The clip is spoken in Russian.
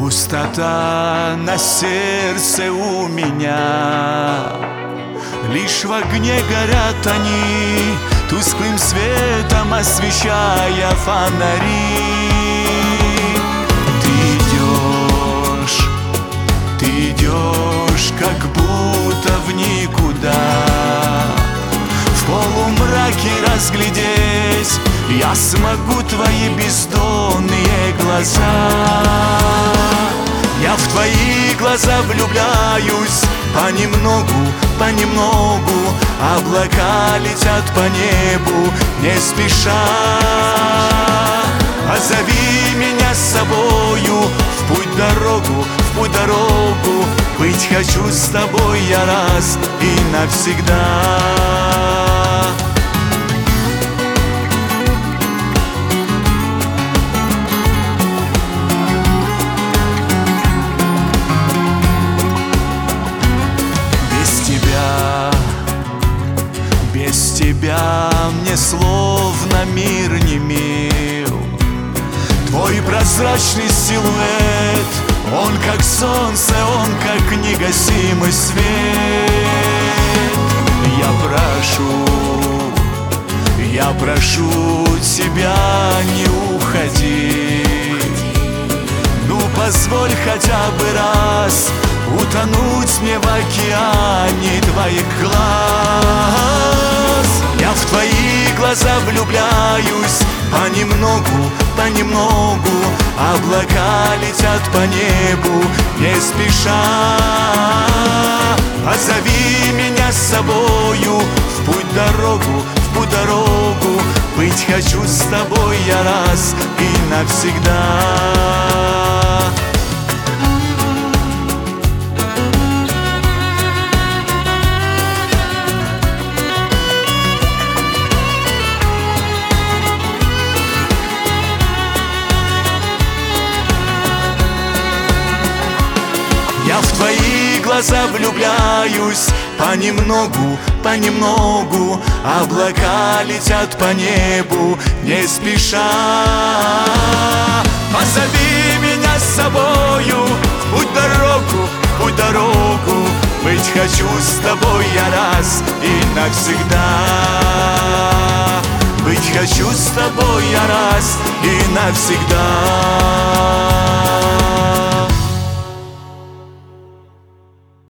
Пустота на сердце у меня, лишь в огне горят они, тусклым светом освещая фонари. Ты идешь, как будто в никуда. В полумраке разглядеть я смогу твои бездонные глаза. Я в твои глаза влюбляюсь понемногу, понемногу. Облака летят по небу не спеша. Позови меня с собою в путь дорогу, в путь дорогу. Быть хочу с тобой я раз и навсегда. Без тебя мне словно мир не мил. Твой прозрачный силуэт, он как солнце, он как негасимый свет. Я прошу тебя, не уходи. Ну позволь хотя бы раз утонуть мне в океане твоих глаз. Я в твои глаза влюбляюсь понемногу, понемногу. Облака летят по небу не спеша. Позови меня с собою в путь дорогу, в путь дорогу. Быть хочу с тобой я раз и навсегда. Я в твои глаза влюбляюсь понемногу, понемногу. Облака летят по небу не спеша. Позови меня с собою в путь дорогу, в путь дорогу. Быть хочу с тобой я раз и навсегда. Быть хочу с тобой я раз и навсегда.